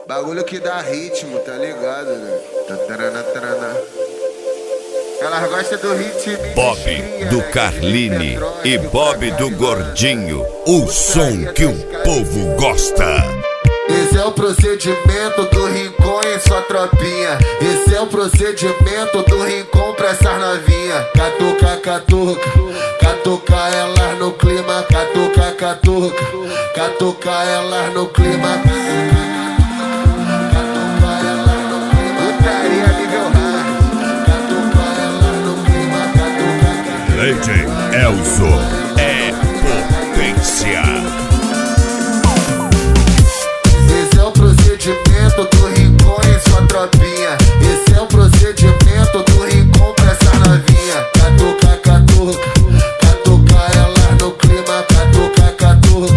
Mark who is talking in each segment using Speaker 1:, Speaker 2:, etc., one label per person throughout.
Speaker 1: Bagulho que dá ritmo, tá ligado, né? Elas gostam do ritmo.
Speaker 2: Bob do Carline e Bob do Gordinho, o som que o povo gosta.
Speaker 1: Esse é o procedimento do Rincon em sua tropinha. Esse é o procedimento do Rincon pra essas novinha. Catuca, catuca, catuca elas no clima. Catuca, catuca, catuca elas no clima. Catuca elas no clima. Putaria nível hard. Catuca elas no clima. Catuca.
Speaker 2: DJ Elzo é potência.
Speaker 1: Procedimento do Rincon em sua tropinha. Esse é o procedimento do Rincon pra essa novinha. Catuca, catuca, catuca elas no clima. Catuca, catuca.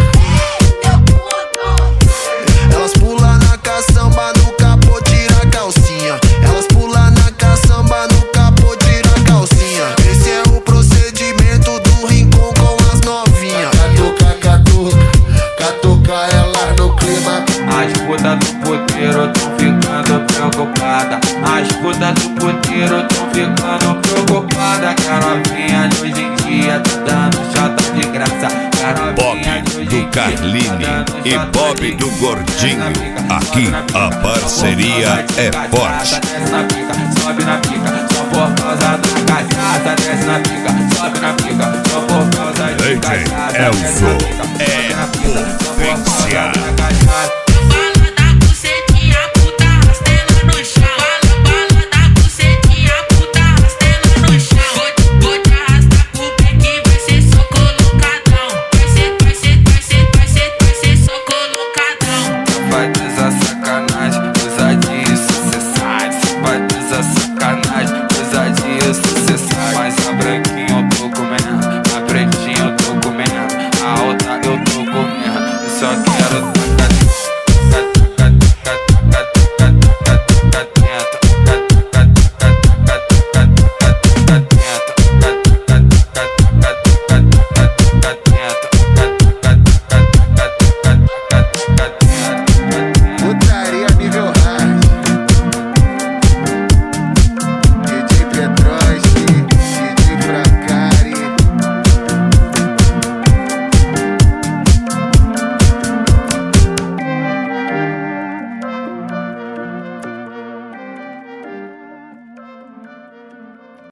Speaker 1: Elas pulam na caçamba, no capô tira a calcinha. Elas pulam na caçamba, no capô tira a calcinha. Esse é o procedimento do Rincon com as novinhas. Catuca, catuca, catuca elas no clima.
Speaker 3: As putas do puteiro tão ficando preocupada. As putas do puteiro tão ficando preocupada. Que a novinha de hoje em dia tá dando chata de graça.
Speaker 2: Bob do Carline e Bob do Gordinho. Aqui a parceria é forte.
Speaker 3: Desce na pica, sobe na pica, só por causa do cachaça. Desce na pica, sobe na pica, só por causa do
Speaker 2: DJ
Speaker 3: cachaça.
Speaker 2: Elzo é potência.